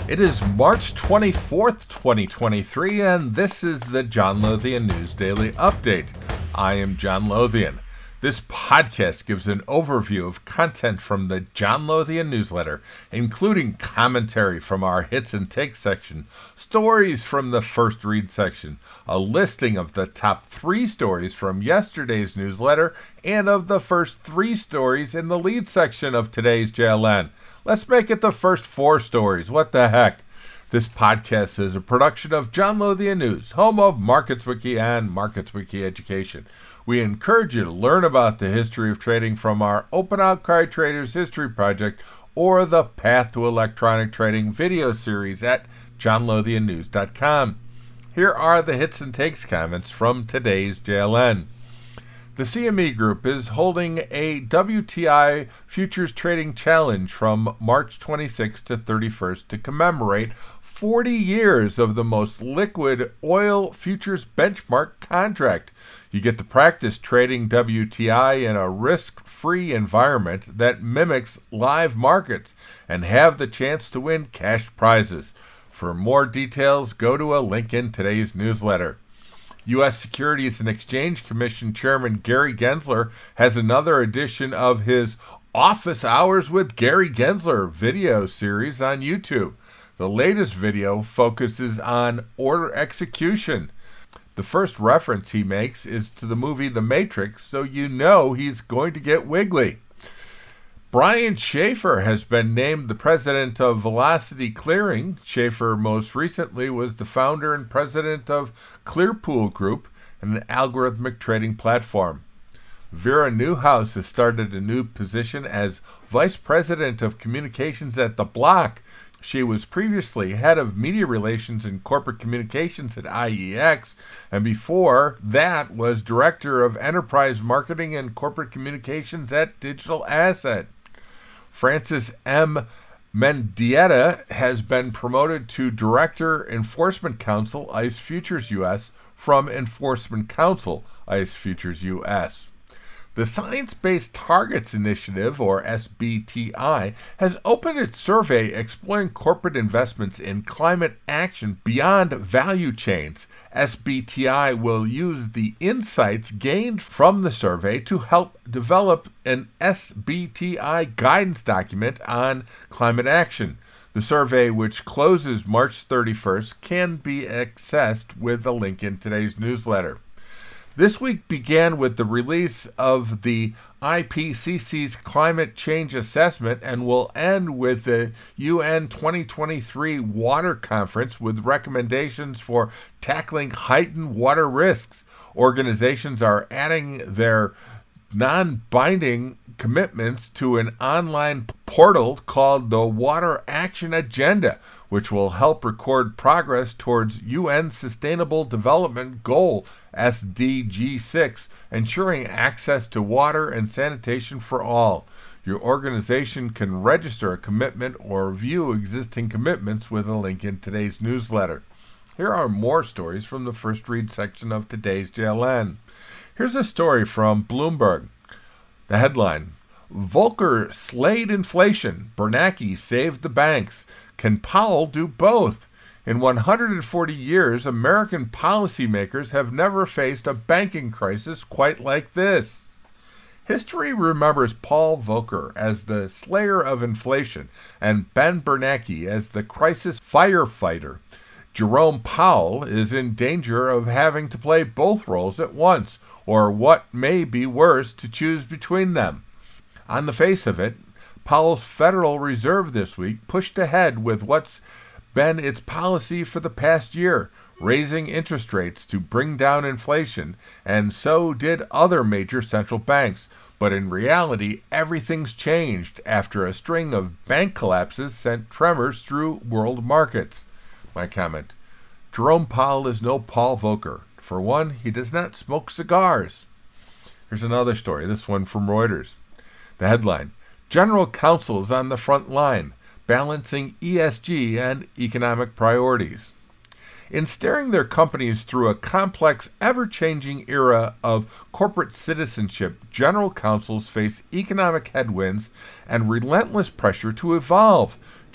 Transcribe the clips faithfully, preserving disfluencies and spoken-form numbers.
It is March twenty-fourth, twenty twenty-three, and this is the John Lothian News Daily Update. I am John Lothian. This podcast gives an overview of content from the John Lothian newsletter, including commentary from our Hits and Takes section, stories from the First Read section, a listing of the top three stories from yesterday's newsletter, and of the first three stories in the lead section of today's J L N. Let's make it the first four stories. What the heck? This podcast is a production of John Lothian News, home of MarketsWiki and MarketsWiki Education. We encourage you to learn about the history of trading from our Open Outcry Traders History Project or the Path to Electronic Trading video series at john lothian news dot com. Here are the hits and takes comments from today's J L N. The C M E Group is holding a W T I Futures Trading Challenge from March twenty-sixth to thirty-first to commemorate forty years of the most liquid oil futures benchmark contract. You get to practice trading W T I in a risk-free environment that mimics live markets and have the chance to win cash prizes. For more details, go to a link in today's newsletter. U S Securities and Exchange Commission Chairman Gary Gensler has another edition of his Office Hours with Gary Gensler video series on YouTube. The latest video focuses on order execution. The first reference he makes is to the movie The Matrix, so you know he's going to get wiggly. Brian Schaefer has been named the president of Velocity Clearing. Schaefer most recently was the founder and president of Clearpool Group, an algorithmic trading platform. Vera Newhouse has started a new position as vice president of communications at The Block. She was previously head of media relations and corporate communications at I E X, and before that was director of enterprise marketing and corporate communications at Digital Asset. Francis M. Mendieta has been promoted to Director, Enforcement Council, ICE Futures U S, from Enforcement Council, ICE Futures U S. The Science-Based Targets Initiative, or S B T I, has opened its survey exploring corporate investments in climate action beyond value chains. S B T I will use the insights gained from the survey to help develop an S B T I guidance document on climate action. The survey, which closes March thirty-first, can be accessed with a link in today's newsletter. This week began with the release of the I P C C's Climate Change Assessment and will end with the U N twenty twenty-three Water Conference with recommendations for tackling heightened water risks. Organizations are adding their non-binding commitments to an online portal called the Water Action Agenda, which will help record progress towards U N Sustainable Development Goal S D G six, ensuring access to water and sanitation for all. Your organization can register a commitment or view existing commitments with a link in today's newsletter. Here are more stories from the First Read section of today's J L N. Here's a story from Bloomberg. The headline: Volcker slayed inflation. Bernanke saved the banks. Can Powell do both? In one hundred forty years, American policymakers have never faced a banking crisis quite like this. History remembers Paul Volcker as the slayer of inflation and Ben Bernanke as the crisis firefighter. Jerome Powell is in danger of having to play both roles at once, or what may be worse, to choose between them. On the face of it, Powell's Federal Reserve this week pushed ahead with what's been its policy for the past year, raising interest rates to bring down inflation, and so did other major central banks. But in reality, everything's changed after a string of bank collapses sent tremors through world markets. My comment: Jerome Powell is no Paul Volcker. For one, he does not smoke cigars. Here's another story, this one from Reuters. The headline: General Counsel is on the front line, balancing E S G and economic priorities. In steering their companies through a complex, ever-changing era of corporate citizenship, general counsels face economic headwinds and relentless pressure to evolve.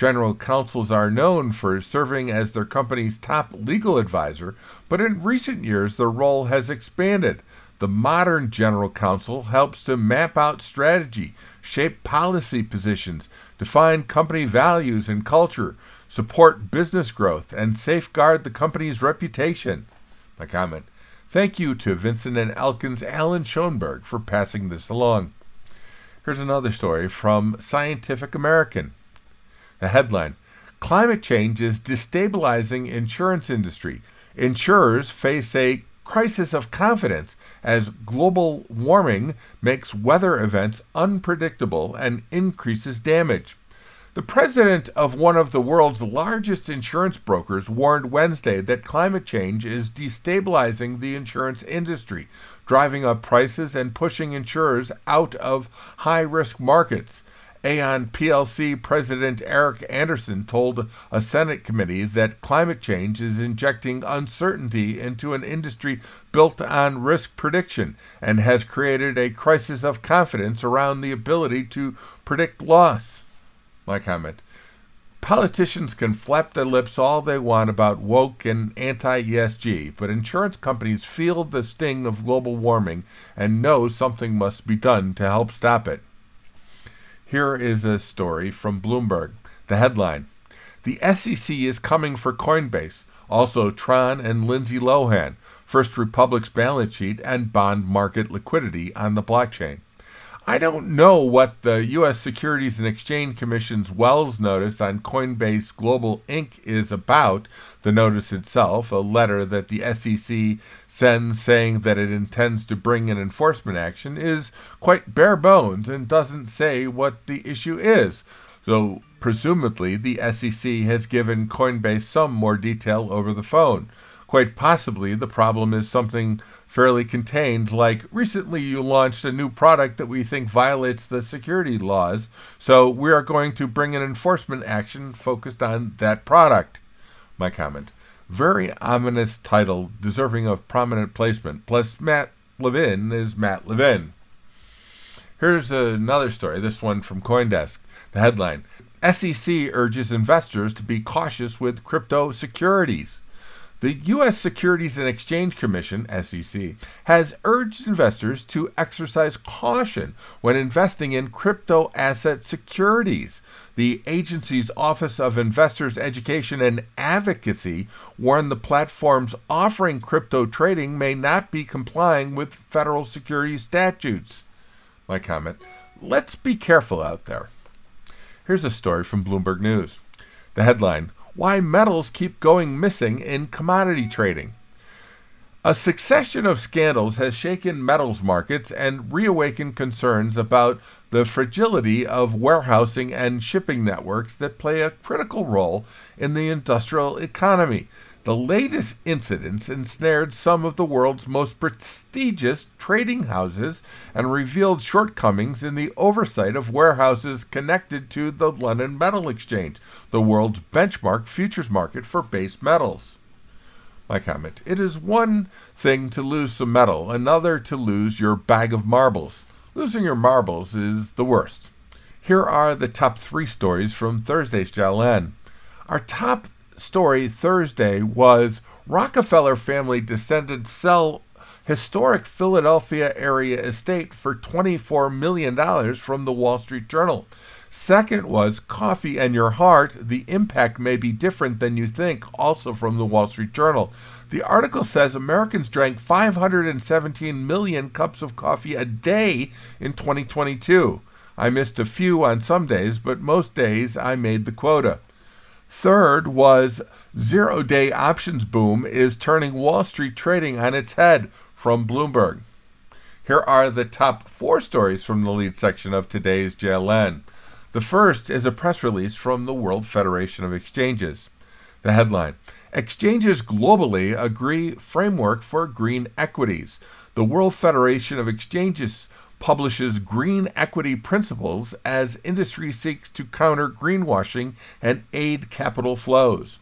General counsels are known for serving as their company's top legal advisor, but in recent years their role has expanded. The modern general counsel helps to map out strategy, shape policy positions, define company values and culture, support business growth, and safeguard the company's reputation. My comment. Thank you to Vincent and Elkins Alan Schoenberg for passing this along. Here's another story from Scientific American. The headline, Climate Change is Destabilizing Insurance Industry. Insurers face a crisis of confidence as global warming makes weather events unpredictable and increases damage. The president of one of the world's largest insurance brokers warned Wednesday that climate change is destabilizing the insurance industry, driving up prices and pushing insurers out of high-risk markets. Aon P L C President Eric Anderson told a Senate committee that climate change is injecting uncertainty into an industry built on risk prediction and has created a crisis of confidence around the ability to predict loss. My comment. Politicians can flap their lips all they want about woke and anti-E S G, but insurance companies feel the sting of global warming and know something must be done to help stop it. Here is a story from Bloomberg. The headline, The S E C is coming for Coinbase, also Tron and Lindsay Lohan, First Republic's balance sheet and bond market liquidity on the blockchain. I don't know what the U S Securities and Exchange Commission's Wells notice on Coinbase Global Incorporated is about. The notice itself, a letter that the S E C sends saying that it intends to bring an enforcement action, is quite bare bones and doesn't say what the issue is. So presumably the S E C has given Coinbase some more detail over the phone. Quite possibly the problem is something fairly contained, like recently you launched a new product that we think violates the security laws, so we are going to bring an enforcement action focused on that product. My comment. Very ominous title, deserving of prominent placement, plus Matt Levin is Matt Levin. Here's another story, this one from CoinDesk. The headline, S E C urges investors to be cautious with crypto securities. The U S Securities and Exchange Commission, S E C, has urged investors to exercise caution when investing in crypto asset securities. The agency's Office of Investors Education and Advocacy warned the platforms offering crypto trading may not be complying with federal securities statutes. My comment, let's be careful out there. Here's a story from Bloomberg News. The headline, Why metals keep going missing in commodity trading. A succession of scandals has shaken metals markets and reawakened concerns about the fragility of warehousing and shipping networks that play a critical role in the industrial economy. The latest incidents ensnared some of the world's most prestigious trading houses and revealed shortcomings in the oversight of warehouses connected to the London Metal Exchange, the world's benchmark futures market for base metals. My comment, it is one thing to lose some metal, another to lose your bag of marbles. Losing your marbles is the worst. Here are the top three stories from Thursday's J L N. Our top story Thursday was Rockefeller family descendants sell historic Philadelphia area estate for twenty-four million dollars from the Wall Street Journal. Second was Coffee and Your Heart, the impact may be different than you think, also from the Wall Street Journal. The article says Americans drank five hundred seventeen million cups of coffee a day in twenty twenty-two. I missed a few on some days, but most days I made the quota. Third was zero-day options boom is turning Wall Street trading on its head, from Bloomberg. Here are the top four stories from the lead section of today's J L N. The first is a press release from the World Federation of Exchanges. The headline, Exchanges globally agree framework for green equities. The World Federation of Exchanges publishes green equity principles as industry seeks to counter greenwashing and aid capital flows.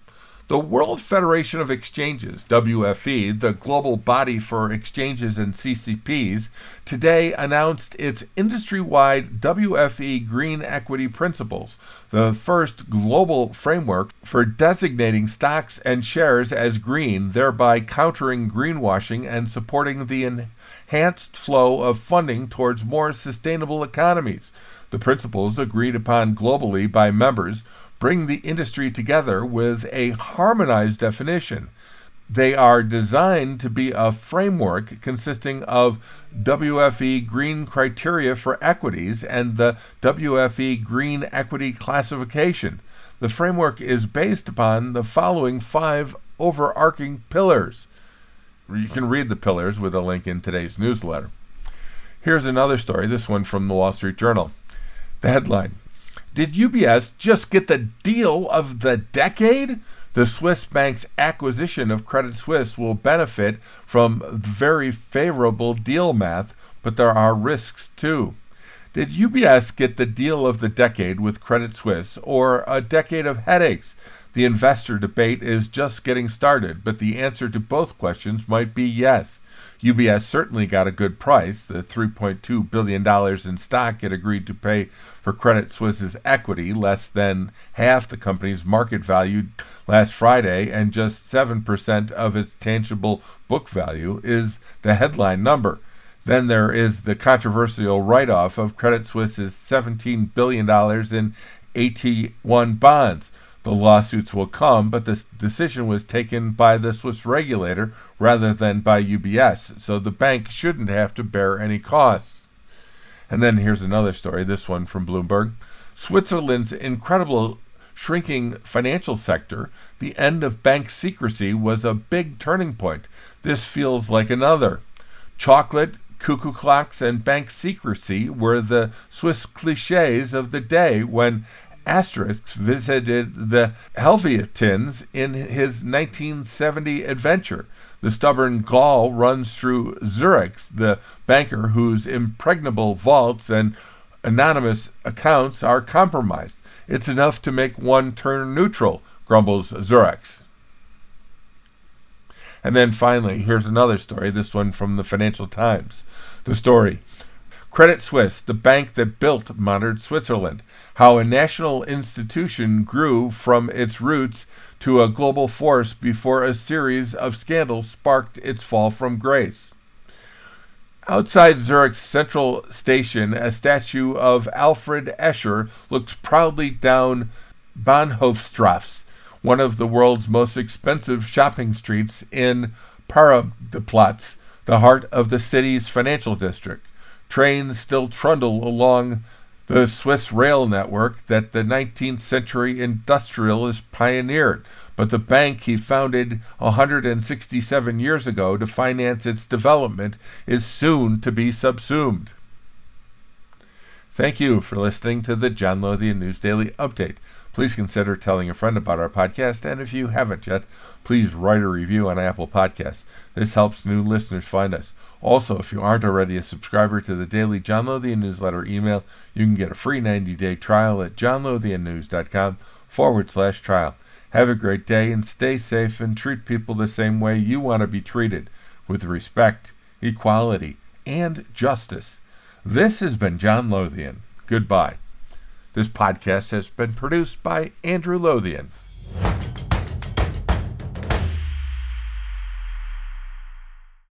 The World Federation of Exchanges, W F E, the global body for exchanges and C C Ps, today announced its industry-wide W F E Green Equity Principles, the first global framework for designating stocks and shares as green, thereby countering greenwashing and supporting the enhanced flow of funding towards more sustainable economies. The principles, agreed upon globally by members, bring the industry together with a harmonized definition. They are designed to be a framework consisting of W F E Green Criteria for Equities and the W F E Green Equity Classification. The framework is based upon the following five overarching pillars. You can read the pillars with a link in today's newsletter. Here's another story, this one from the Wall Street Journal. The headline: Did U B S just get the deal of the decade? The Swiss bank's acquisition of Credit Suisse will benefit from very favorable deal math, but there are risks too. Did U B S get the deal of the decade with Credit Suisse, or a decade of headaches? The investor debate is just getting started, but the answer to both questions might be yes. U B S certainly got a good price, the three point two billion dollars in stock it agreed to pay for Credit Suisse's equity, less than half the company's market value last Friday, and just seven percent of its tangible book value, is the headline number. Then there is the controversial write-off of Credit Suisse's seventeen billion dollars in A T one bonds. The lawsuits will come, but this decision was taken by the Swiss regulator rather than by U B S, so the bank shouldn't have to bear any costs. And then here's another story, this one from Bloomberg. Switzerland's incredible shrinking financial sector, the end of bank secrecy, was a big turning point. This feels like another. Chocolate, cuckoo clocks, and bank secrecy were the Swiss cliches of the day when Asterix visited the Helvetians in his nineteen seventy adventure. The stubborn Gaul runs through Zurich, the banker whose impregnable vaults and anonymous accounts are compromised. It's enough to make one turn neutral, grumbles Zurich. And then finally, here's another story, this one from the Financial Times. The story: Credit Suisse, the bank that built modern Switzerland, how a national institution grew from its roots to a global force before a series of scandals sparked its fall from grace. Outside Zurich's central station, a statue of Alfred Escher looks proudly down Bahnhofstrasse, one of the world's most expensive shopping streets in Paradeplatz, the heart of the city's financial district. Trains still trundle along the Swiss rail network that the nineteenth century industrialist pioneered, but the bank he founded one hundred sixty-seven years ago to finance its development is soon to be subsumed. Thank you for listening to the John Lothian News Daily Update. Please consider telling a friend about our podcast, and if you haven't yet, please write a review on Apple Podcasts. This helps new listeners find us. Also, if you aren't already a subscriber to the daily John Lothian newsletter email, you can get a free ninety-day trial at johnlothiannews.com forward slash trial. Have a great day and stay safe, and treat people the same way you want to be treated, with respect, equality, and justice. This has been John Lothian. Goodbye. This podcast has been produced by Andrew Lothian.